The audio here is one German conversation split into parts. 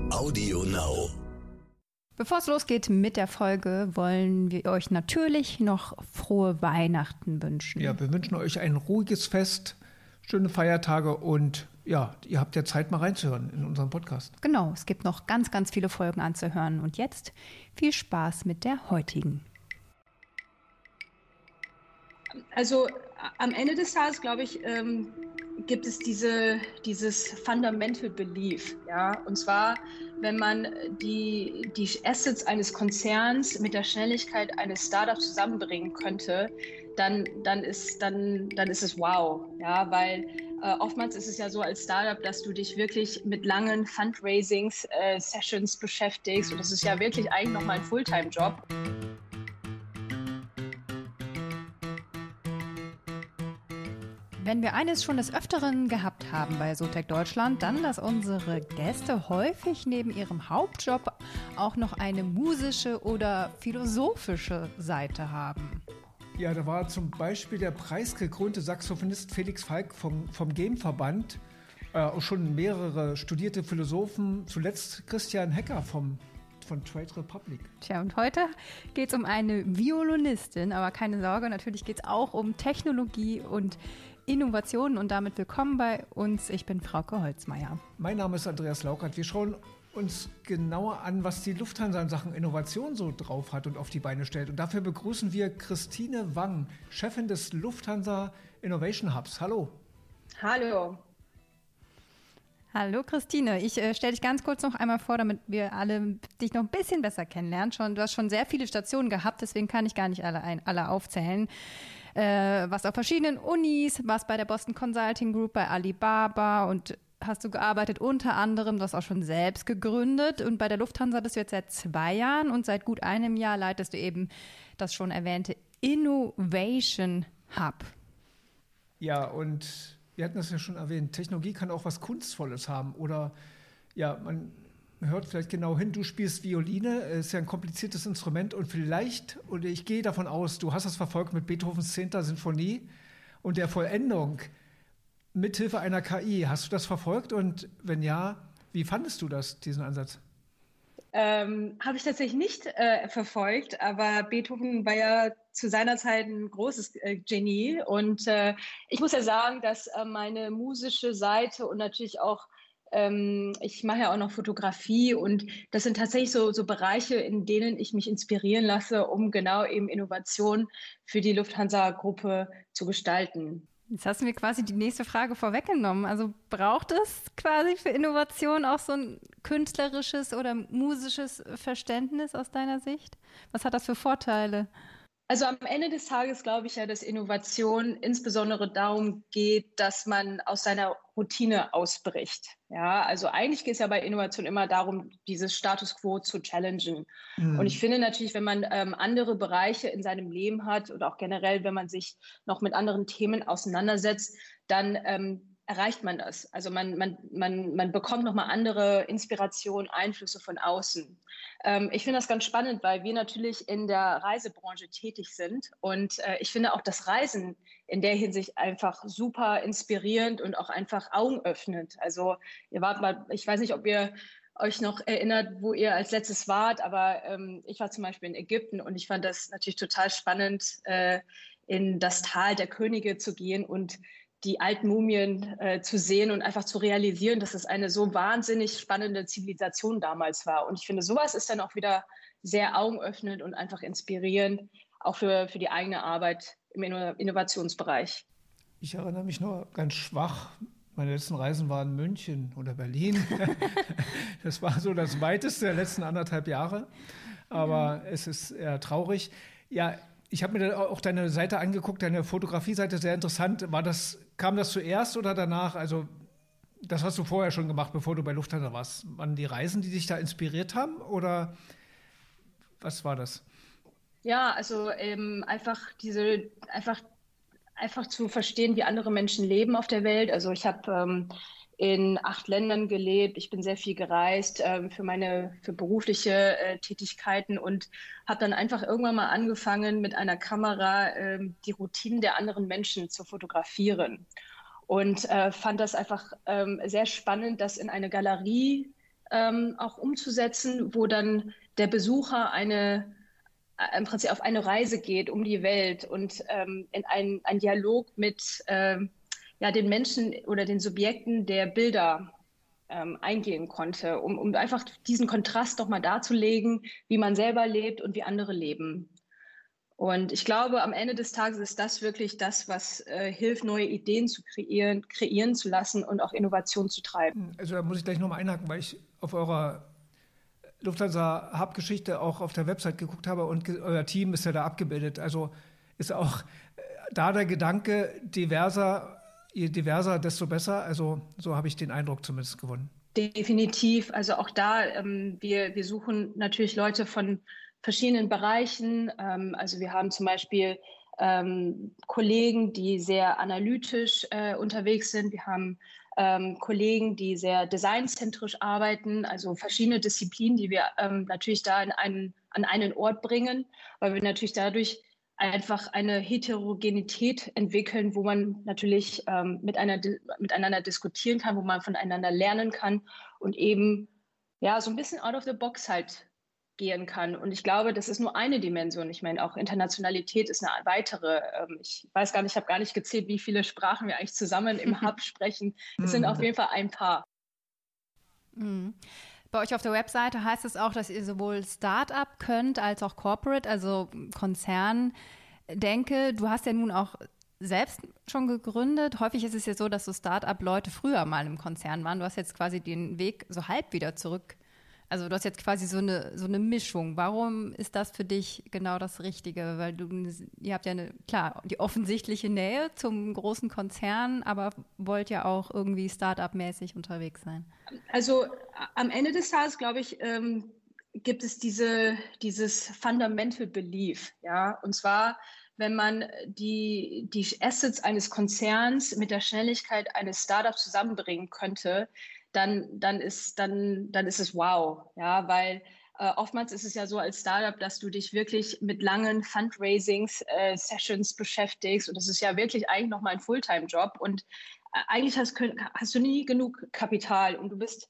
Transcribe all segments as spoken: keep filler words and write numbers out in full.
Audio Now. Bevor es losgeht mit der Folge, wollen wir euch natürlich noch frohe Weihnachten wünschen. Ja, wir wünschen euch ein ruhiges Fest, schöne Feiertage und ja, ihr habt ja Zeit mal reinzuhören in unseren Podcast. Genau, es gibt noch ganz, ganz viele Folgen anzuhören. Und jetzt viel Spaß mit der heutigen. Also am Ende des Tages, glaube ich, ähm, gibt es diese, dieses Fundamental Belief, ja, und zwar, wenn man die, die Assets eines Konzerns mit der Schnelligkeit eines Startups zusammenbringen könnte, dann, dann, ist, dann, dann ist es wow, ja, weil äh, oftmals ist es ja so als Startup, dass du dich wirklich mit langen Fundraisings-Sessions äh, beschäftigst und das ist ja wirklich eigentlich nochmal ein Fulltime-Job. Wenn wir eines schon des Öfteren gehabt haben bei SoTech Deutschland, dann, dass unsere Gäste häufig neben ihrem Hauptjob auch noch eine musische oder philosophische Seite haben. Ja, da war zum Beispiel der preisgekrönte Saxophonist Felix Falk vom, vom Game-Verband, äh, auch schon mehrere studierte Philosophen, zuletzt Christian Hecker vom von Trade Republic. Tja, und heute geht es um eine Violinistin, aber keine Sorge, natürlich geht es auch um Technologie und Innovationen und damit willkommen bei uns. Ich bin Frauke Holzmeier. Mein Name ist Andreas Laukert. Wir schauen uns genauer an, was die Lufthansa in Sachen Innovation so drauf hat und auf die Beine stellt. Und dafür begrüßen wir Christine Wang, Chefin des Lufthansa Innovation Hubs. Hallo. Hallo. Hallo Christine, ich äh, stelle dich ganz kurz noch einmal vor, damit wir alle dich noch ein bisschen besser kennenlernen. Schon, du hast schon sehr viele Stationen gehabt, deswegen kann ich gar nicht alle, ein, alle aufzählen. Äh, warst auf verschiedenen Unis, warst bei der Boston Consulting Group, bei Alibaba und hast du gearbeitet, unter anderem, du hast auch schon selbst gegründet und bei der Lufthansa bist du jetzt seit zwei Jahren und seit gut einem Jahr leitest du eben das schon erwähnte Innovation Hub. Ja, und wir hatten das ja schon erwähnt, Technologie kann auch was Kunstvolles haben oder ja, man hört vielleicht genau hin, du spielst Violine, ist ja ein kompliziertes Instrument und vielleicht, oder ich gehe davon aus, du hast das verfolgt mit Beethovens zehnter Sinfonie und der Vollendung mithilfe einer K I. Hast du das verfolgt und wenn ja, wie fandest du das, diesen Ansatz? Ähm, habe ich tatsächlich nicht äh, verfolgt, aber Beethoven war ja zu seiner Zeit ein großes äh, Genie und äh, ich muss ja sagen, dass äh, meine musische Seite und natürlich auch ähm, ich mache ja auch noch Fotografie und das sind tatsächlich so, so Bereiche, in denen ich mich inspirieren lasse, um genau eben Innovation für die Lufthansa-Gruppe zu gestalten. Jetzt hast du mir quasi die nächste Frage vorweggenommen. Also braucht es quasi für Innovation auch so ein künstlerisches oder musisches Verständnis aus deiner Sicht? Was hat das für Vorteile? Also am Ende des Tages glaube ich ja, dass Innovation insbesondere darum geht, dass man aus seiner Routine ausbricht. Ja, also eigentlich geht es ja bei Innovation immer darum, dieses Status quo zu challengen. Mhm. Und ich finde natürlich, wenn man ähm, andere Bereiche in seinem Leben hat oder auch generell, wenn man sich noch mit anderen Themen auseinandersetzt, dann ähm, erreicht man das. Also man, man, man, man bekommt nochmal andere Inspiration, Einflüsse von außen. Ähm, ich finde das ganz spannend, weil wir natürlich in der Reisebranche tätig sind. Und äh, ich finde auch das Reisen in der Hinsicht einfach super inspirierend und auch einfach augenöffnend. Also ihr wart mal, ich weiß nicht, ob ihr euch noch erinnert, wo ihr als letztes wart, aber ähm, ich war zum Beispiel in Ägypten und ich fand das natürlich total spannend, äh, in das Tal der Könige zu gehen und die alten Mumien äh, zu sehen und einfach zu realisieren, dass es eine so wahnsinnig spannende Zivilisation damals war. Und ich finde, sowas ist dann auch wieder sehr augenöffnend und einfach inspirierend, auch für, für die eigene Arbeit im Innovationsbereich. Ich erinnere mich nur ganz schwach, meine letzten Reisen waren München oder Berlin. Das war so das Weiteste der letzten anderthalb Jahre. Aber mhm. es ist eher traurig. Ja, ich habe mir auch deine Seite angeguckt, deine Fotografie-Seite, sehr interessant. War das, kam das zuerst oder danach? Also das hast du vorher schon gemacht, bevor du bei Lufthansa warst. Waren die Reisen, die dich da inspiriert haben oder was war das? Ja, also ähm, einfach diese, einfach, einfach zu verstehen, wie andere Menschen leben auf der Welt. Also ich habe ähm, in acht Ländern gelebt. Ich bin sehr viel gereist ähm, für meine für berufliche äh, Tätigkeiten und habe dann einfach irgendwann mal angefangen, mit einer Kamera ähm, die Routinen der anderen Menschen zu fotografieren und äh, fand das einfach ähm, sehr spannend, das in eine Galerie ähm, auch umzusetzen, wo dann der Besucher eine äh, im Prinzip auf eine Reise geht um die Welt und ähm, in einen, einen Dialog mit ähm, ja, den Menschen oder den Subjekten der Bilder ähm, eingehen konnte, um, um einfach diesen Kontrast doch mal darzulegen, wie man selber lebt und wie andere leben. Und ich glaube, am Ende des Tages ist das wirklich das, was äh, hilft, neue Ideen zu kreieren, kreieren zu lassen und auch Innovation zu treiben. Also da muss ich gleich nochmal einhaken, weil ich auf eurer Lufthansa-Hub-Geschichte auch auf der Website geguckt habe und euer Team ist ja da abgebildet. Also ist auch da der Gedanke, diverser, je diverser, desto besser. Also so habe ich den Eindruck zumindest gewonnen. Definitiv. Also auch da, ähm, wir, wir suchen natürlich Leute von verschiedenen Bereichen. Ähm, also wir haben zum Beispiel ähm, Kollegen, die sehr analytisch äh, unterwegs sind. Wir haben ähm, Kollegen, die sehr designzentrisch arbeiten, also verschiedene Disziplinen, die wir ähm, natürlich da in einen, an einen Ort bringen, weil wir natürlich dadurch einfach eine Heterogenität entwickeln, wo man natürlich ähm, mit einer, miteinander diskutieren kann, wo man voneinander lernen kann und eben ja so ein bisschen out of the box halt gehen kann. Und ich glaube, das ist nur eine Dimension. Ich meine, auch Internationalität ist eine weitere. Ähm, ich weiß gar nicht, ich habe gar nicht gezählt, wie viele Sprachen wir eigentlich zusammen im Hub sprechen. Es sind auf jeden Fall ein paar. Mhm. Bei euch auf der Webseite heißt es auch, dass ihr sowohl Start-up könnt als auch Corporate, also Konzern. Denke, du hast ja nun auch selbst schon gegründet. Häufig ist es ja so, dass so Start-up-Leute früher mal im Konzern waren. Du hast jetzt quasi den Weg so halb wieder zurück. Also du hast jetzt quasi so eine, so eine Mischung. Warum ist das für dich genau das Richtige? Weil du, ihr habt ja eine, klar, die offensichtliche Nähe zum großen Konzern, aber wollt ja auch irgendwie Start-up-mäßig unterwegs sein. Also am Ende des Tages, glaube ich, ähm, gibt es diese, dieses Fundamental Belief, ja, und zwar, wenn man die, die Assets eines Konzerns mit der Schnelligkeit eines Startups zusammenbringen könnte, dann, dann, ist, dann, dann ist es wow, ja, weil äh, oftmals ist es ja so als Startup, dass du dich wirklich mit langen Fundraisings-Sessions äh, beschäftigst und das ist ja wirklich eigentlich nochmal ein Fulltime-Job und äh, eigentlich hast, hast du nie genug Kapital und du bist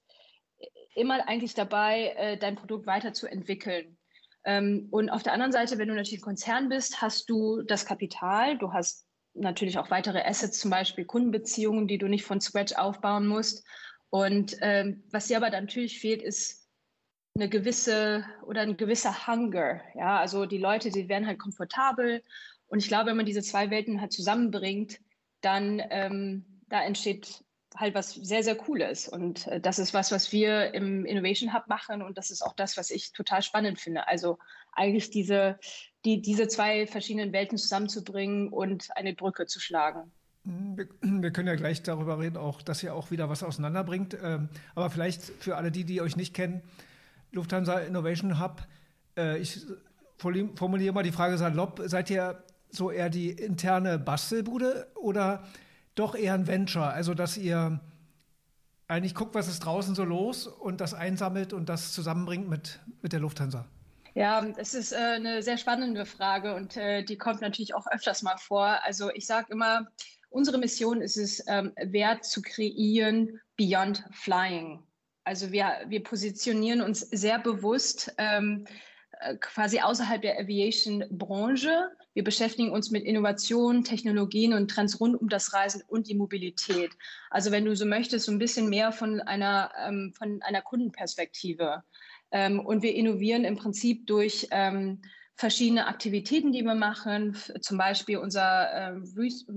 immer eigentlich dabei, äh, dein Produkt weiterzuentwickeln. Ähm, und auf der anderen Seite, wenn du natürlich ein Konzern bist, hast du das Kapital, du hast natürlich auch weitere Assets, zum Beispiel Kundenbeziehungen, die du nicht von Scratch aufbauen musst. Und ähm, was dir aber dann natürlich fehlt, ist eine gewisse oder ein gewisser Hunger. Ja, also die Leute, die werden halt komfortabel. Und ich glaube, wenn man diese zwei Welten halt zusammenbringt, dann ähm, da entsteht halt was sehr, sehr Cooles. Und äh, das ist was, was wir im Innovation Hub machen. Und das ist auch das, was ich total spannend finde. Also eigentlich diese, die, diese zwei verschiedenen Welten zusammenzubringen und eine Brücke zu schlagen. Wir, wir können ja gleich darüber reden, auch, dass ihr auch wieder was auseinanderbringt. Ähm, aber vielleicht für alle die, die euch nicht kennen, Lufthansa Innovation Hub, äh, ich formuliere mal die Frage salopp, seid ihr so eher die interne Bastelbude oder doch eher ein Venture, also dass ihr eigentlich guckt, was ist draußen so los und das einsammelt und das zusammenbringt mit, mit der Lufthansa? Ja, es ist äh, eine sehr spannende Frage und äh, die kommt natürlich auch öfters mal vor. Also ich sage immer, unsere Mission ist es, ähm, Wert zu kreieren beyond flying. Also wir, wir positionieren uns sehr bewusst ähm, quasi außerhalb der Aviation-Branche. Wir beschäftigen uns mit Innovationen, Technologien und Trends rund um das Reisen und die Mobilität. Also wenn du so möchtest, so ein bisschen mehr von einer, ähm, von einer Kundenperspektive. Ähm, und wir innovieren im Prinzip durch ähm, verschiedene Aktivitäten, die wir machen. Zum Beispiel unser ähm,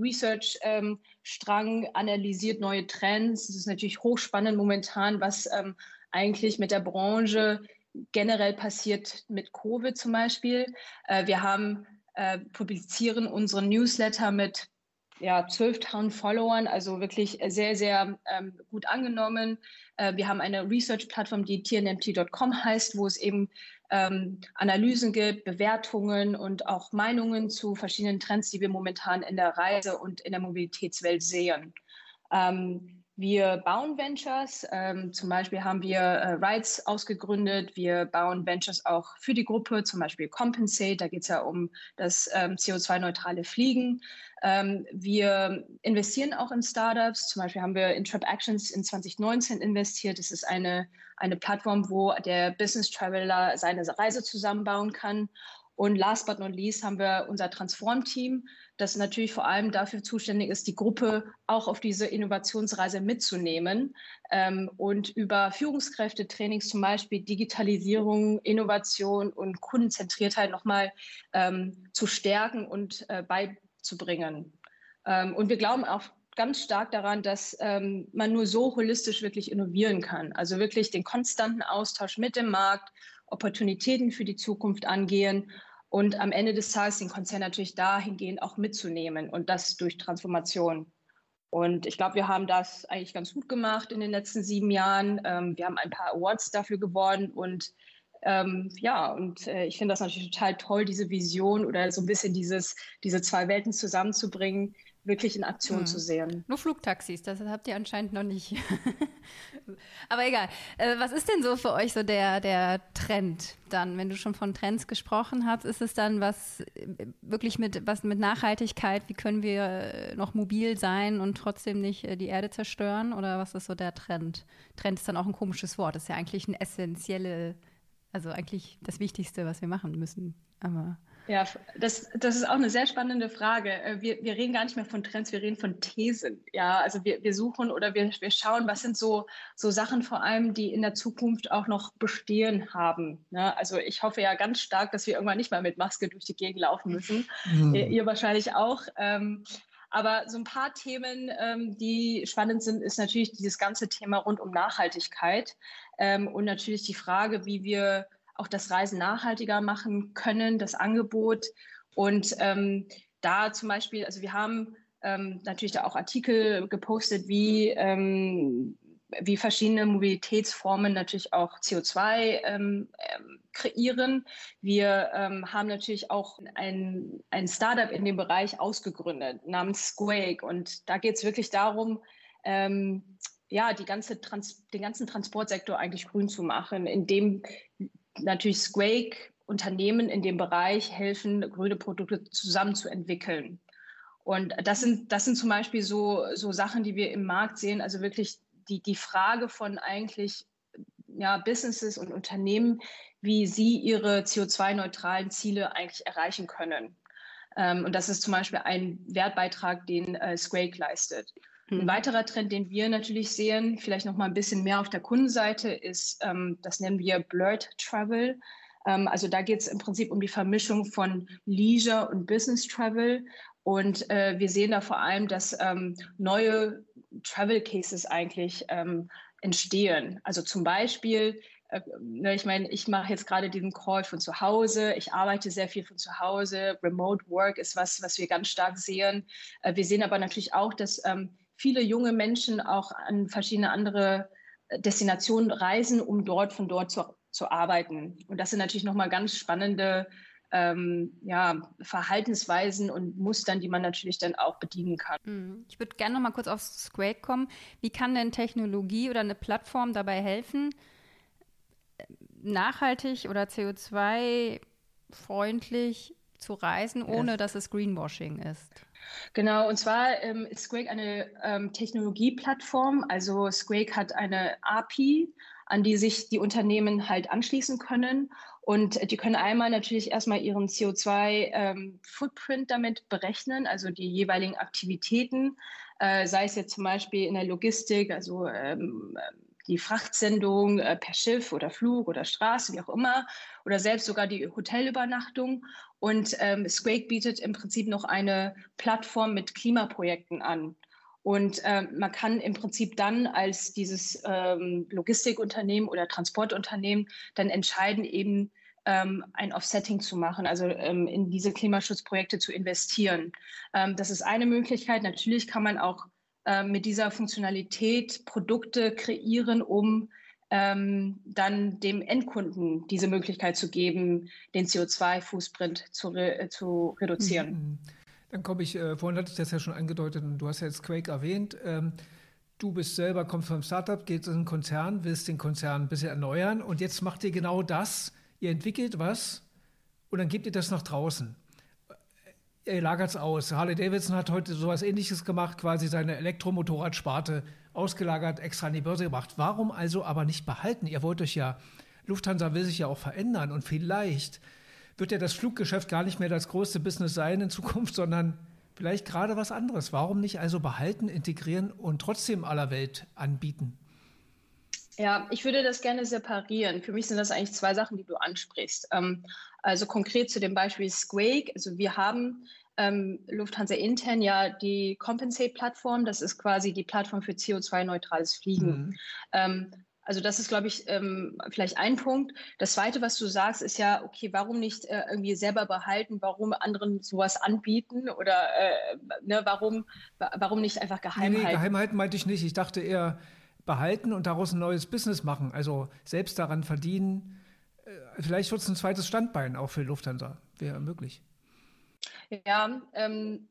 Research-Strang ähm, analysiert neue Trends. Das ist natürlich hochspannend momentan, was ähm, eigentlich mit der Branche generell passiert mit Covid zum Beispiel. Äh, wir haben, äh, publizieren unseren Newsletter mit ja, zwölftausend Followern, also wirklich sehr, sehr ähm, gut angenommen. Äh, wir haben eine Research-Plattform, die T N M T Punkt com heißt, wo es eben ähm, Analysen gibt, Bewertungen und auch Meinungen zu verschiedenen Trends, die wir momentan in der Reise- und in der Mobilitätswelt sehen. Ähm, Wir bauen Ventures, ähm, zum Beispiel haben wir äh, Rides ausgegründet, wir bauen Ventures auch für die Gruppe, zum Beispiel Compensate, da geht es ja um das ähm, C O zwei neutrale Fliegen. Ähm, wir investieren auch in Startups, zum Beispiel haben wir in Trip Actions in zwanzig neunzehn investiert, das ist eine, eine Plattform, wo der Business Traveler seine Reise zusammenbauen kann. Und last but not least haben wir unser Transform-Team, das natürlich vor allem dafür zuständig ist, die Gruppe auch auf diese Innovationsreise mitzunehmen ähm, und über Führungskräftetrainings zum Beispiel Digitalisierung, Innovation und Kundenzentriertheit nochmal ähm, zu stärken und äh, beizubringen. Ähm, und wir glauben auch ganz stark daran, dass ähm, man nur so holistisch wirklich innovieren kann. Also wirklich den konstanten Austausch mit dem Markt, Opportunitäten für die Zukunft angehen und am Ende des Tages den Konzern natürlich dahingehend auch mitzunehmen und das durch Transformation. Und ich glaube, wir haben das eigentlich ganz gut gemacht in den letzten sieben Jahren. Ähm, wir haben ein paar Awards dafür gewonnen und ähm, ja, und äh, ich finde das natürlich total toll, diese Vision oder so ein bisschen dieses, diese zwei Welten zusammenzubringen, wirklich in Aktion hm. zu sehen. Nur Flugtaxis, das habt ihr anscheinend noch nicht. Aber egal. Äh, was ist denn so für euch so der, der Trend dann? Wenn du schon von Trends gesprochen hast, ist es dann was wirklich mit, was mit Nachhaltigkeit? Wie können wir noch mobil sein und trotzdem nicht die Erde zerstören? Oder was ist so der Trend? Trend ist dann auch ein komisches Wort. Das ist ja eigentlich eine essentielle, also eigentlich das Wichtigste, was wir machen müssen. Aber ja, das, das ist auch eine sehr spannende Frage. Wir, wir reden gar nicht mehr von Trends, wir reden von Thesen. Ja, also wir, wir suchen oder wir, wir schauen, was sind so, so Sachen vor allem, die in der Zukunft auch noch bestehen haben. Ja, also ich hoffe ja ganz stark, dass wir irgendwann nicht mehr mit Maske durch die Gegend laufen müssen. Mhm. Ihr, ihr wahrscheinlich auch. Ähm, aber so ein paar Themen, ähm, die spannend sind, ist natürlich dieses ganze Thema rund um Nachhaltigkeit ähm, und natürlich die Frage, wie wir auch das Reisen nachhaltiger machen können, das Angebot. Und ähm, da zum Beispiel, also wir haben ähm, natürlich da auch Artikel gepostet, wie, ähm, wie verschiedene Mobilitätsformen natürlich auch C O zwei ähm, ähm, kreieren. Wir ähm, haben natürlich auch ein, ein Startup in dem Bereich ausgegründet, namens Squake. Und da geht es wirklich darum, ähm, ja, die ganze Trans- den ganzen Transportsektor eigentlich grün zu machen, indem natürlich Squake Unternehmen in dem Bereich helfen, grüne Produkte zusammen zu entwickeln. Und das sind, das sind zum Beispiel so, so Sachen, die wir im Markt sehen. Also wirklich die, die Frage von eigentlich ja, Businesses und Unternehmen, wie sie ihre C O zwei neutralen Ziele eigentlich erreichen können. Ähm, und das ist zum Beispiel ein Wertbeitrag, den äh, Squake leistet. Ein weiterer Trend, den wir natürlich sehen, vielleicht noch mal ein bisschen mehr auf der Kundenseite, ist, ähm, das nennen wir Blurred Travel. Ähm, also da geht es im Prinzip um die Vermischung von Leisure und Business Travel. Und äh, wir sehen da vor allem, dass ähm, neue Travel Cases eigentlich ähm, entstehen. Also zum Beispiel, äh, ich meine, ich mache jetzt gerade diesen Call von zu Hause. Ich arbeite sehr viel von zu Hause. Remote Work ist was, was wir ganz stark sehen. Äh, wir sehen aber natürlich auch, dass ähm, viele junge Menschen auch an verschiedene andere Destinationen reisen, um dort von dort zu, zu arbeiten. Und das sind natürlich nochmal ganz spannende ähm, ja, Verhaltensweisen und Mustern, die man natürlich dann auch bedienen kann. Ich würde gerne nochmal kurz auf Squake kommen. Wie kann denn Technologie oder eine Plattform dabei helfen, nachhaltig oder C O zwei freundlich zu reisen, ohne yes. dass es Greenwashing ist? Genau, und zwar ähm, ist Squake eine ähm, Technologieplattform. Also Squake hat eine A P I, an die sich die Unternehmen halt anschließen können. Und die können einmal natürlich erstmal ihren C O zwei Footprint damit berechnen, also die jeweiligen Aktivitäten, äh, sei es jetzt zum Beispiel in der Logistik, also ähm, die Frachtsendung äh, per Schiff oder Flug oder Straße, wie auch immer, oder selbst sogar die Hotelübernachtung. Und ähm, Squake bietet im Prinzip noch eine Plattform mit Klimaprojekten an. Und ähm, man kann im Prinzip dann als dieses ähm, Logistikunternehmen oder Transportunternehmen dann entscheiden, eben ähm, ein Offsetting zu machen, also ähm, in diese Klimaschutzprojekte zu investieren. Ähm, das ist eine Möglichkeit. Natürlich kann man auch äh, mit dieser Funktionalität Produkte kreieren, um ähm, dann dem Endkunden diese Möglichkeit zu geben, den C O zwei Fußprint zu, re- zu reduzieren. Dann komme ich, äh, vorhin hatte ich das ja schon angedeutet und du hast ja jetzt Squake erwähnt. Ähm, du bist selber, kommst vom Startup, gehst in einen Konzern, willst den Konzern ein bisschen erneuern und jetzt macht ihr genau das. Ihr entwickelt was und dann gebt ihr das nach draußen. Ihr lagert es aus. Harley Davidson hat heute sowas Ähnliches gemacht, quasi seine Elektromotorradsparte ausgelagert, extra an die Börse gebracht. Warum also aber nicht behalten? Ihr wollt euch ja, Lufthansa will sich ja auch verändern und vielleicht wird ja das Fluggeschäft gar nicht mehr das größte Business sein in Zukunft, sondern vielleicht gerade was anderes. Warum nicht also behalten, integrieren und trotzdem aller Welt anbieten? Ja, ich würde das gerne separieren. Für mich sind das eigentlich zwei Sachen, die du ansprichst. Ähm, also konkret zu dem Beispiel Squake. Also wir haben ähm, Lufthansa intern ja die Compensate-Plattform. Das ist quasi die Plattform für C O zwei neutrales Fliegen. Mhm. Ähm, Also das ist, glaube ich, ähm, vielleicht ein Punkt. Das Zweite, was du sagst, ist ja, okay, warum nicht äh, irgendwie selber behalten, warum anderen sowas anbieten oder äh, ne, warum, warum nicht einfach geheim nee, nee, halten? Geheim halten meinte ich nicht. Ich dachte eher behalten und daraus ein neues Business machen, also selbst daran verdienen. Äh, vielleicht wird es ein zweites Standbein auch für Lufthansa, wäre möglich. Ja, ähm,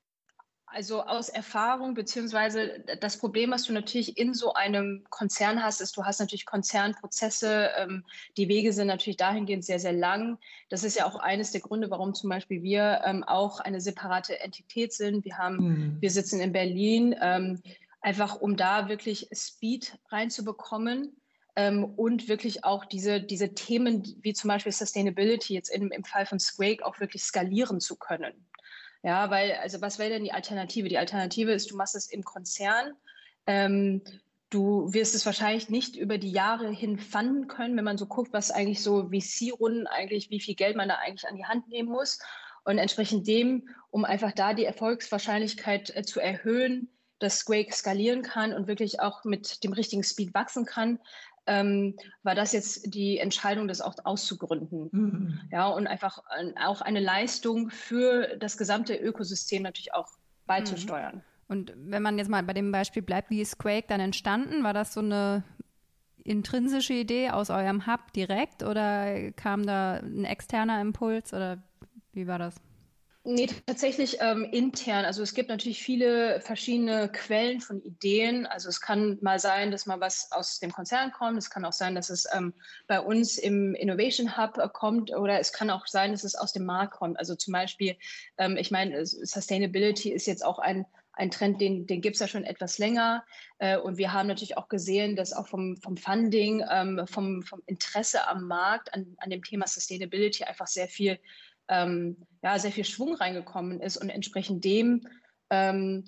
also aus Erfahrung, beziehungsweise das Problem, was du natürlich in so einem Konzern hast, ist, du hast natürlich Konzernprozesse, ähm, die Wege sind natürlich dahingehend sehr, sehr lang. Das ist ja auch eines der Gründe, warum zum Beispiel wir ähm, auch eine separate Entität sind. Wir haben, mhm. wir sitzen in Berlin, ähm, einfach um da wirklich Speed reinzubekommen. Ähm, und wirklich auch diese, diese Themen wie zum Beispiel Sustainability jetzt im, im Fall von Squake auch wirklich skalieren zu können. Ja, weil, also was wäre denn die Alternative? Die Alternative ist, du machst es im Konzern. Ähm, du wirst es wahrscheinlich nicht über die Jahre hin fanden können, wenn man so guckt, was eigentlich so V C-Runden eigentlich, wie viel Geld man da eigentlich an die Hand nehmen muss. Und entsprechend dem, um einfach da die Erfolgswahrscheinlichkeit äh, zu erhöhen, dass Squake skalieren kann und wirklich auch mit dem richtigen Speed wachsen kann, ähm, war das jetzt die Entscheidung, das auch auszugründen. Mhm. Ja, und einfach äh, auch eine Leistung für das gesamte Ökosystem natürlich auch beizusteuern. Mhm. Und wenn man jetzt mal bei dem Beispiel bleibt, wie ist Squake dann entstanden? War das so eine intrinsische Idee aus eurem Hub direkt oder kam da ein externer Impuls oder wie war das? Nee, tatsächlich ähm, intern. Also es gibt natürlich viele verschiedene Quellen von Ideen. Also es kann mal sein, dass mal was aus dem Konzern kommt. Es kann auch sein, dass es ähm, bei uns im Innovation Hub äh, kommt oder es kann auch sein, dass es aus dem Markt kommt. Also zum Beispiel, ähm, ich meine, Sustainability ist jetzt auch ein Ein Trend, den, den gibt es ja schon etwas länger. Äh, und wir haben natürlich auch gesehen, dass auch vom, vom Funding, ähm, vom, vom Interesse am Markt an, an dem Thema Sustainability einfach sehr viel Ähm, ja, sehr viel Schwung reingekommen ist und entsprechend dem ähm,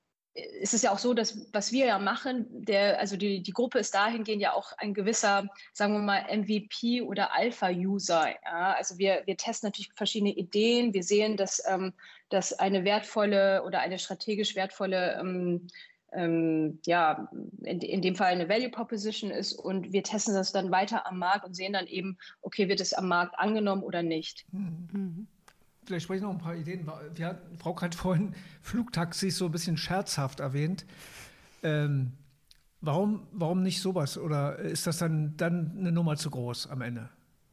ist es ja auch so, dass was wir ja machen, der, also die, die Gruppe ist dahingehend ja auch ein gewisser, sagen wir mal, M V P oder Alpha-User. Ja? Also wir, wir testen natürlich verschiedene Ideen. Wir sehen, dass, ähm, dass eine wertvolle oder eine strategisch wertvolle ähm, ähm, ja, in, in dem Fall eine Value Proposition ist und wir testen das dann weiter am Markt und sehen dann eben, okay, wird es am Markt angenommen oder nicht. Mhm. Vielleicht spreche ich noch ein paar Ideen. Wir hatten, Frau hat vorhin Flugtaxis so ein bisschen scherzhaft erwähnt. Ähm, warum, warum nicht sowas? Oder ist das dann, dann eine Nummer zu groß am Ende?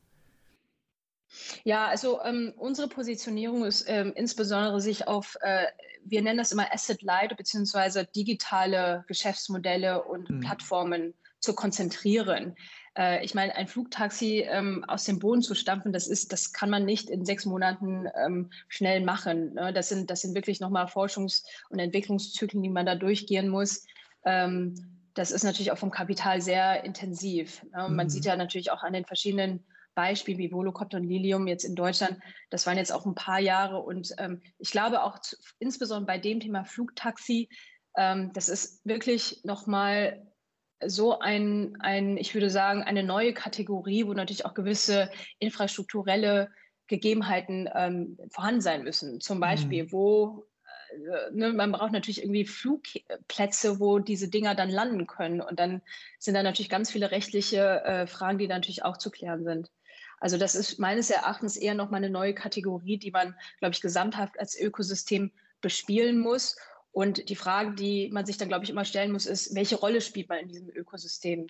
Ja, also ähm, unsere Positionierung ist ähm, insbesondere sich auf, äh, wir nennen das immer Asset Light beziehungsweise digitale Geschäftsmodelle und mhm. Plattformen zu konzentrieren. Äh, ich meine, ein Flugtaxi ähm, aus dem Boden zu stampfen, das ist, das kann man nicht in sechs Monaten ähm, schnell machen. Ne? Das sind, das sind wirklich nochmal Forschungs- und Entwicklungszyklen, die man da durchgehen muss. Ähm, das ist natürlich auch vom Kapital sehr intensiv. Ne? Mhm. Man sieht ja natürlich auch an den verschiedenen Beispiel wie Volocopter und Lilium jetzt in Deutschland, das waren jetzt auch ein paar Jahre und ähm, ich glaube auch zu, insbesondere bei dem Thema Flugtaxi, ähm, das ist wirklich nochmal so ein, ein, ich würde sagen, eine neue Kategorie, wo natürlich auch gewisse infrastrukturelle Gegebenheiten ähm, vorhanden sein müssen. Zum Beispiel, mhm. wo äh, ne, man braucht natürlich irgendwie Flugplätze, wo diese Dinger dann landen können und dann sind da natürlich ganz viele rechtliche äh, Fragen, die natürlich auch zu klären sind. Also das ist meines Erachtens eher nochmal eine neue Kategorie, die man, glaube ich, gesamthaft als Ökosystem bespielen muss. Und die Frage, die man sich dann, glaube ich, immer stellen muss, ist, welche Rolle spielt man in diesem Ökosystem?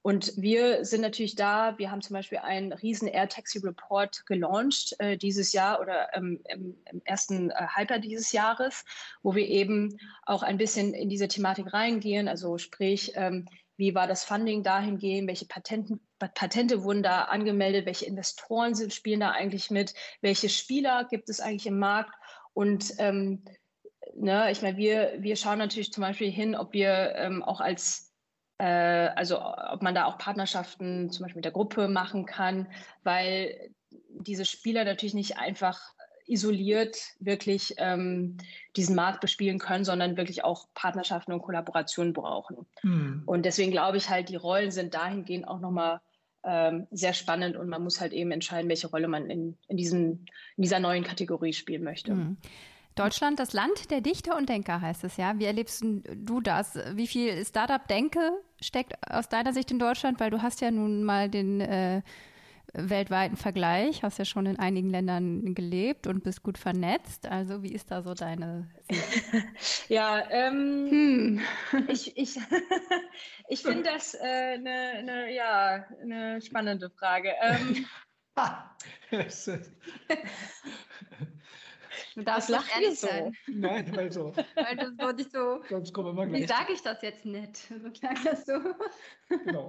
Und wir sind natürlich da, wir haben zum Beispiel einen riesen Air Taxi Report gelauncht äh, dieses Jahr oder ähm, im, im ersten äh, Halbjahr dieses Jahres, wo wir eben auch ein bisschen in diese Thematik reingehen, also sprich, ähm, wie war das Funding dahingehend, welche Patenten, Patente wurden da angemeldet, welche Investoren sind, spielen da eigentlich mit, welche Spieler gibt es eigentlich im Markt und ähm, ne, ich meine, wir, wir schauen natürlich zum Beispiel hin, ob wir ähm, auch als also ob man da auch Partnerschaften zum Beispiel mit der Gruppe machen kann, weil diese Spieler natürlich nicht einfach isoliert wirklich ähm, diesen Markt bespielen können, sondern wirklich auch Partnerschaften und Kollaborationen brauchen. Mhm. Und deswegen glaube ich halt, die Rollen sind dahingehend auch nochmal ähm, sehr spannend und man muss halt eben entscheiden, welche Rolle man in, in, diesem, in dieser neuen Kategorie spielen möchte. Mhm. Deutschland, das Land der Dichter und Denker, heißt es ja. Wie erlebst du das? Wie viel Startup-Denke steckt aus deiner Sicht in Deutschland? Weil du hast ja nun mal den äh, weltweiten Vergleich, hast ja schon in einigen Ländern gelebt und bist gut vernetzt. Also wie ist da so deine Sicht? Ja, ähm, hm. ich, ich, ich finde das eine äh, ne, ne, ja, ne spannende Frage. Ähm, Du darfst das nicht ehrlich so. sein. Nein, weil so. Weil das wollte ich so. Sonst kommen wir mal gleich. Wie sage ich das jetzt nett? So klang das so. Genau.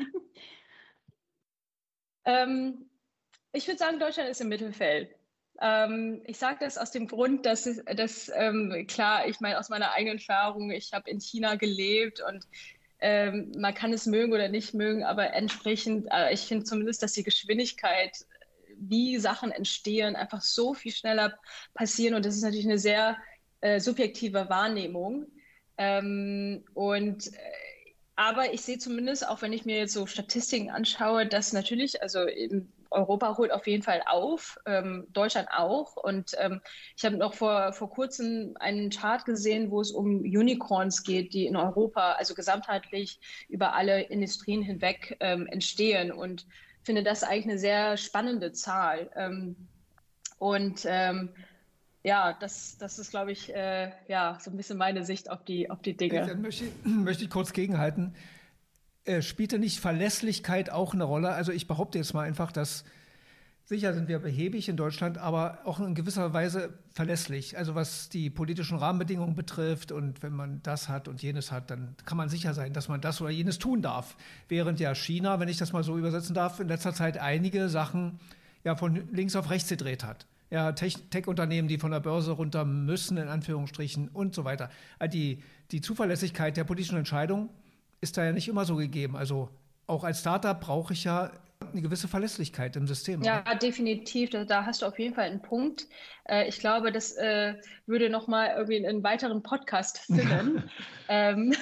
ähm, ich würde sagen, Deutschland ist im Mittelfeld. Ähm, ich sage das aus dem Grund, dass, es, dass ähm, klar, ich meine aus meiner eigenen Erfahrung, ich habe in China gelebt und ähm, man kann es mögen oder nicht mögen, aber entsprechend, äh, ich finde zumindest, dass die Geschwindigkeit, wie Sachen entstehen, einfach so viel schneller passieren. Und das ist natürlich eine sehr äh, subjektive Wahrnehmung. Ähm, und äh, aber ich sehe zumindest, auch wenn ich mir jetzt so Statistiken anschaue, dass natürlich, also eben Europa holt auf jeden Fall auf, ähm, Deutschland auch. Und ähm, ich habe noch vor, vor kurzem einen Chart gesehen, wo es um Unicorns geht, die in Europa, also gesamtheitlich über alle Industrien hinweg ähm, entstehen. Und finde das eigentlich eine sehr spannende Zahl. Ähm, und ähm, ja, das, das ist, glaube ich, äh, ja, so ein bisschen meine Sicht auf die, auf die Dinge. Dann möchte ich, möchte ich kurz gegenhalten. Äh, spielte nicht Verlässlichkeit auch eine Rolle? Also ich behaupte jetzt mal einfach, dass sicher sind wir behäbig in Deutschland, aber auch in gewisser Weise verlässlich. Also was die politischen Rahmenbedingungen betrifft und wenn man das hat und jenes hat, dann kann man sicher sein, dass man das oder jenes tun darf. Während ja China, wenn ich das mal so übersetzen darf, in letzter Zeit einige Sachen ja von links auf rechts gedreht hat. Ja, Tech-Unternehmen, die von der Börse runter müssen, in Anführungsstrichen und so weiter. Die, die Zuverlässigkeit der politischen Entscheidung ist da ja nicht immer so gegeben. Also auch als Startup brauche ich ja eine gewisse Verlässlichkeit im System. Ja, oder? definitiv. Da, da hast du auf jeden Fall einen Punkt. Äh, ich glaube, das äh, würde nochmal irgendwie einen weiteren Podcast füllen. ähm,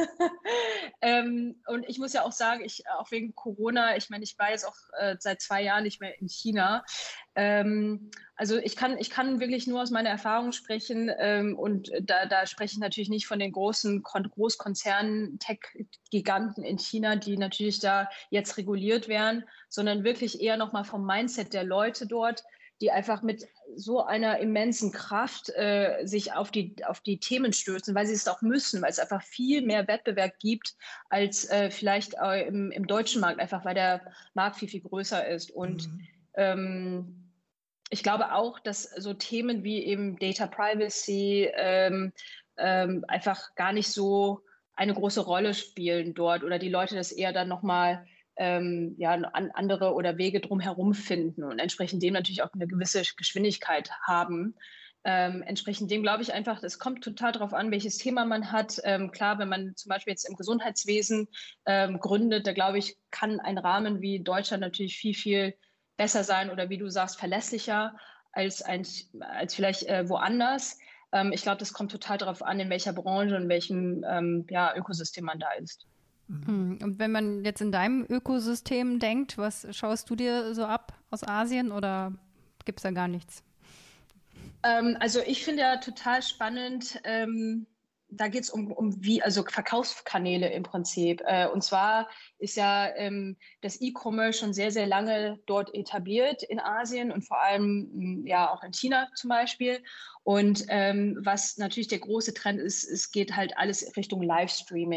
ähm, und ich muss ja auch sagen, ich auch wegen Corona, ich meine, ich war jetzt auch äh, seit zwei Jahren nicht mehr in China. Ähm, also ich kann, ich kann wirklich nur aus meiner Erfahrung sprechen ähm, und da, da spreche ich natürlich nicht von den großen Kon- Großkonzernen, Tech-Giganten in China, die natürlich da jetzt reguliert werden, sondern wirklich eher nochmal vom Mindset der Leute dort, die einfach mit so einer immensen Kraft äh, sich auf die, auf die Themen stürzen, weil sie es auch müssen, weil es einfach viel mehr Wettbewerb gibt als äh, vielleicht äh, im, im deutschen Markt, einfach weil der Markt viel, viel größer ist. Und mhm. ähm, ich glaube auch, dass so Themen wie eben Data Privacy ähm, ähm, einfach gar nicht so eine große Rolle spielen dort oder die Leute das eher dann nochmal ähm, ja, an andere oder Wege drumherum finden und entsprechend dem natürlich auch eine gewisse Geschwindigkeit haben. Ähm, entsprechend dem glaube ich einfach, es kommt total darauf an, welches Thema man hat. Ähm, klar, wenn man zum Beispiel jetzt im Gesundheitswesen ähm, gründet, da glaube ich, kann ein Rahmen wie Deutschland natürlich viel, viel besser sein oder wie du sagst, verlässlicher als, ein, als vielleicht äh, woanders. Ähm, ich glaube, das kommt total darauf an, in welcher Branche und welchem ähm, ja, Ökosystem man da ist. Und wenn man jetzt in deinem Ökosystem denkt, was schaust du dir so ab aus Asien oder gibt es da gar nichts? Ähm, also ich finde ja total spannend, ähm, da geht es um, um wie, also Verkaufskanäle im Prinzip. Äh, und zwar ist ja ähm, das E-Commerce schon sehr, sehr lange dort etabliert in Asien und vor allem ja auch in China zum Beispiel. Und ähm, was natürlich der große Trend ist, es geht halt alles Richtung Livestreaming.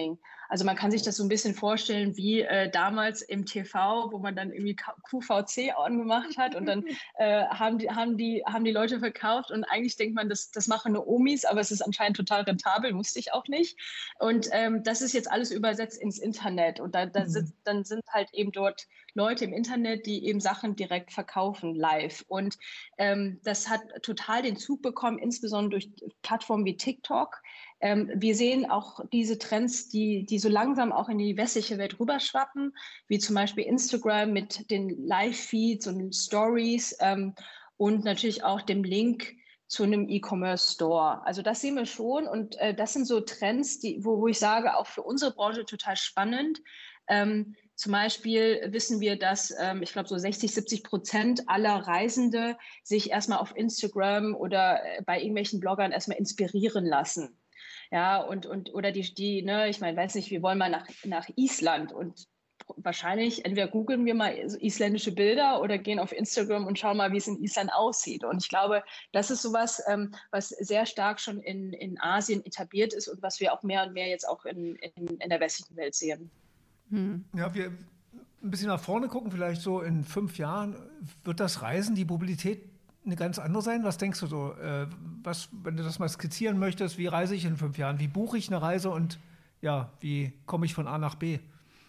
Also man kann sich das so ein bisschen vorstellen wie äh, damals im T V, wo man dann irgendwie Q V C angemacht hat und dann äh, haben, die, haben, die, haben die Leute verkauft und eigentlich denkt man, das, das machen nur Omis, aber es ist anscheinend total rentabel, wusste ich auch nicht. Und ähm, das ist jetzt alles übersetzt ins Internet und da, da Mhm. sind, dann sind halt eben dort Leute im Internet, die eben Sachen direkt verkaufen, live. Und ähm, das hat total den Zug bekommen, insbesondere durch Plattformen wie TikTok. Ähm, wir sehen auch diese Trends, die, die so langsam auch in die westliche Welt rüberschwappen, wie zum Beispiel Instagram mit den Live-Feeds und Stories ähm, und natürlich auch dem Link zu einem E-Commerce-Store. Also das sehen wir schon und äh, das sind so Trends, die, wo, wo ich sage, auch für unsere Branche total spannend. Ähm, zum Beispiel wissen wir, dass ähm, ich glaube so sechzig, siebzig Prozent aller Reisende sich erstmal auf Instagram oder bei irgendwelchen Bloggern erstmal inspirieren lassen. Ja, und, und oder die, die ne, ich meine, weiß nicht, wir wollen mal nach, nach Island und wahrscheinlich entweder googeln wir mal isländische Bilder oder gehen auf Instagram und schauen mal, wie es in Island aussieht. Und ich glaube, das ist sowas, ähm, was sehr stark schon in, in Asien etabliert ist und was wir auch mehr und mehr jetzt auch in, in, in der westlichen Welt sehen. Hm. Ja, wir ein bisschen nach vorne gucken, vielleicht so in fünf Jahren, wird das Reisen, die Mobilität eine ganz andere sein? Was denkst du so? Äh, was, wenn du das mal skizzieren möchtest, wie reise ich in fünf Jahren? Wie buche ich eine Reise und ja, wie komme ich von A nach B?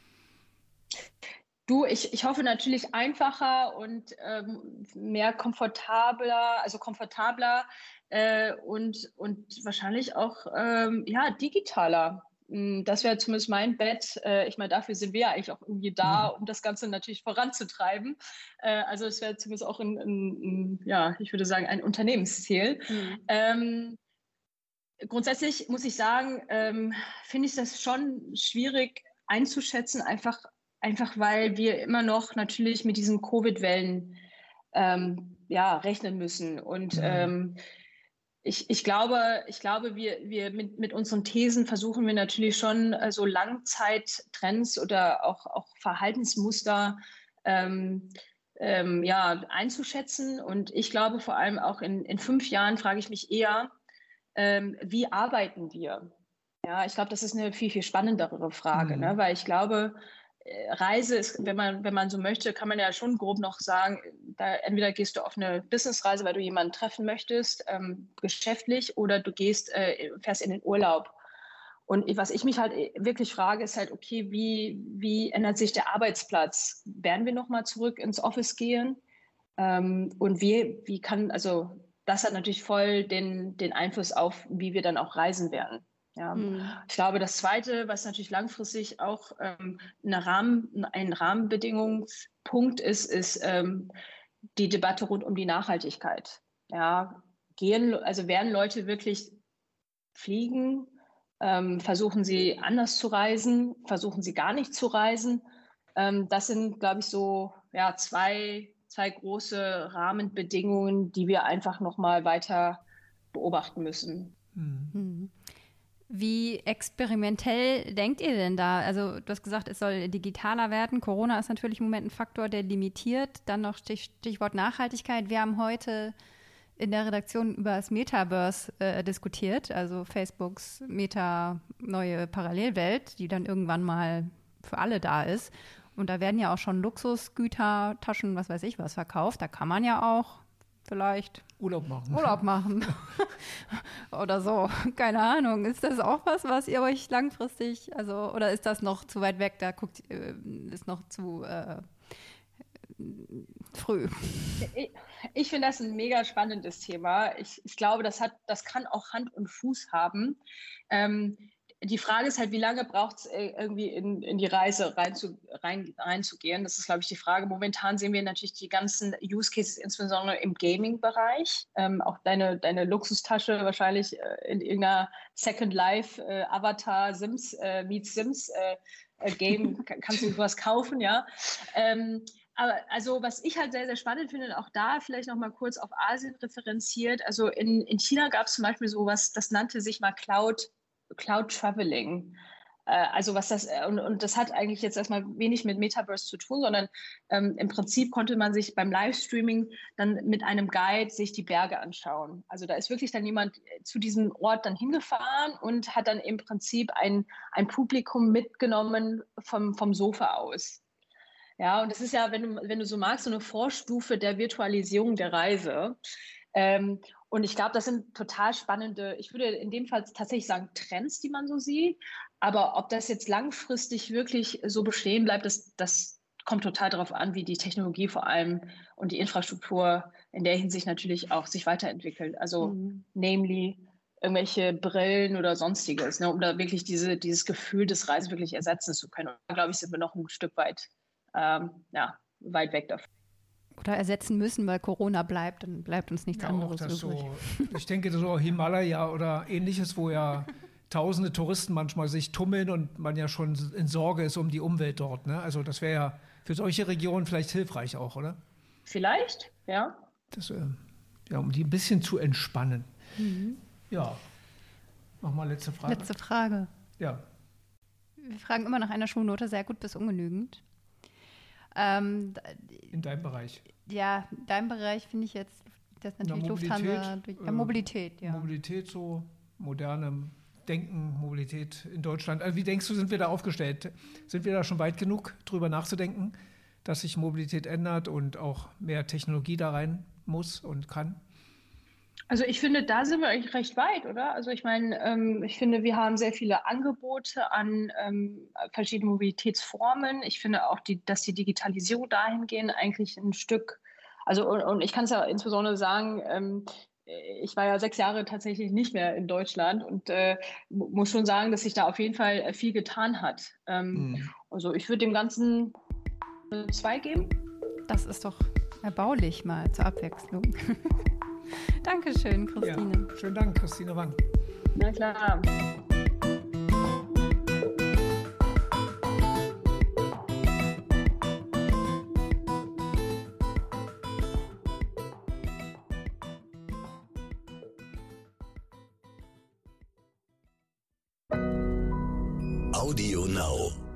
Du, ich, ich hoffe natürlich einfacher und ähm, mehr komfortabler, also komfortabler äh, und, und wahrscheinlich auch ähm, ja, digitaler. Das wäre zumindest mein Bet. Ich meine, dafür sind wir ja eigentlich auch irgendwie da, um das Ganze natürlich voranzutreiben. Also es wäre zumindest auch ein, ein, ein, ja, ich würde sagen, ein Unternehmensziel. Mhm. Ähm, grundsätzlich muss ich sagen, ähm, finde ich das schon schwierig einzuschätzen, einfach, einfach weil wir immer noch natürlich mit diesen Covid-Wellen ähm, ja, rechnen müssen. Und mhm. ähm, Ich, ich glaube, ich glaube wir, wir mit, mit unseren Thesen versuchen wir natürlich schon äh, so Langzeittrends oder auch, auch Verhaltensmuster ähm, ähm, ja, einzuschätzen. Und ich glaube vor allem auch in, in fünf Jahren frage ich mich eher, ähm, wie arbeiten wir? Ja, ich glaube, das ist eine viel, viel spannendere Frage, mhm. ne? Weil ich glaube, Reise ist, wenn man, wenn man so möchte, kann man ja schon grob noch sagen, da entweder gehst du auf eine Businessreise, weil du jemanden treffen möchtest, ähm, geschäftlich, oder du gehst, äh, fährst in den Urlaub. Und was ich mich halt wirklich frage, ist halt, okay, wie, wie ändert sich der Arbeitsplatz? Werden wir nochmal zurück ins Office gehen? Ähm, und wie, wie kann, also das hat natürlich voll den, den Einfluss auf, wie wir dann auch reisen werden. Ja. Mhm. Ich glaube, das Zweite, was natürlich langfristig auch ähm, eine Rahmen, ein Rahmenbedingungspunkt ist, ist ähm, die Debatte rund um die Nachhaltigkeit. Ja, gehen, also werden Leute wirklich fliegen? Ähm, versuchen sie anders zu reisen? Versuchen sie gar nicht zu reisen? Ähm, das sind, glaube ich, so ja, zwei, zwei große Rahmenbedingungen, die wir einfach nochmal weiter beobachten müssen. Mhm. Wie experimentell denkt ihr denn da? Also du hast gesagt, es soll digitaler werden. Corona ist natürlich im Moment ein Faktor, der limitiert. Dann noch Stichwort Nachhaltigkeit. Wir haben heute in der Redaktion über das Metaverse äh, diskutiert, also Facebooks Meta neue Parallelwelt, die dann irgendwann mal für alle da ist. Und da werden ja auch schon Luxusgüter, Taschen, was weiß ich was verkauft. Da kann man ja auch vielleicht Urlaub machen. Urlaub machen. Oder so. Keine Ahnung. Ist das auch was, was ihr euch langfristig, also, oder ist das noch zu weit weg? Da guckt, äh, ist noch zu äh, früh. Ich, ich finde das ein mega spannendes Thema. Ich, ich glaube, das hat, das kann auch Hand und Fuß haben. Ähm, Die Frage ist halt, wie lange braucht es irgendwie in, in die Reise reinzu, rein, reinzugehen? Das ist, glaube ich, die Frage. Momentan sehen wir natürlich die ganzen Use Cases, insbesondere im Gaming-Bereich. Ähm, auch deine, deine Luxustasche wahrscheinlich äh, in irgendeiner Second Life äh, Avatar Sims äh, meets Sims äh, Game kannst du sowas kaufen, ja. Ähm, aber also was ich halt sehr, sehr spannend finde, und auch da vielleicht noch mal kurz auf Asien referenziert. Also in, in China gab es zum Beispiel sowas, das nannte sich mal Cloud Cloud Traveling. Also was das, und, und das hat eigentlich jetzt erstmal wenig mit Metaverse zu tun, sondern ähm, im Prinzip konnte man sich beim Livestreaming dann mit einem Guide sich die Berge anschauen. Also da ist wirklich dann jemand zu diesem Ort dann hingefahren und hat dann im Prinzip ein, ein Publikum mitgenommen vom, vom Sofa aus. Ja, und das ist ja, wenn du, wenn du so magst, so eine Vorstufe der Virtualisierung der Reise. Ähm, und ich glaube, das sind total spannende, ich würde in dem Fall tatsächlich sagen, Trends, die man so sieht. Aber ob das jetzt langfristig wirklich so bestehen bleibt, das, das kommt total darauf an, wie die Technologie vor allem und die Infrastruktur in der Hinsicht natürlich auch sich weiterentwickelt. Also mhm. namely irgendwelche Brillen oder sonstiges, ne, um da wirklich diese, dieses Gefühl des Reisens wirklich ersetzen zu können. Und da, glaube ich, sind wir noch ein Stück weit, ähm, ja, weit weg davon. Oder ersetzen müssen, weil Corona bleibt, dann bleibt uns nichts ja, anderes auch das übrig. So, ich denke, so Himalaya oder ähnliches, wo ja tausende Touristen manchmal sich tummeln und man ja schon in Sorge ist um die Umwelt dort. Ne? Also das wäre ja für solche Regionen vielleicht hilfreich auch, oder? Vielleicht, ja. Das, äh, ja, um die ein bisschen zu entspannen. Mhm. Ja, nochmal letzte Frage. Letzte Frage. Ja. Wir fragen immer nach einer Schulnote, sehr gut bis ungenügend. Ähm, in deinem Bereich? Ja, in deinem Bereich finde ich jetzt, das ist natürlich Lufthansa. Durch, ja, Mobilität, ja. Mobilität, so moderne Denken, Mobilität in Deutschland. Also wie denkst du, sind wir da aufgestellt? Sind wir da schon weit genug, drüber nachzudenken, dass sich Mobilität ändert und auch mehr Technologie da rein muss und kann? Also ich finde, da sind wir eigentlich recht weit, oder? Also ich meine, ähm, ich finde, wir haben sehr viele Angebote an ähm, verschiedenen Mobilitätsformen. Ich finde auch, die, dass die Digitalisierung dahingehend eigentlich ein Stück, also und, und ich kann es ja insbesondere sagen, ähm, ich war ja sechs Jahre tatsächlich nicht mehr in Deutschland und äh, muss schon sagen, dass sich da auf jeden Fall viel getan hat. Ähm, mhm. Also ich würde dem Ganzen zwei geben. Das ist doch erbaulich mal zur Abwechslung. Dankeschön, Christine. Ja, schönen Dank, Christine Wang. Na klar. Audio Now.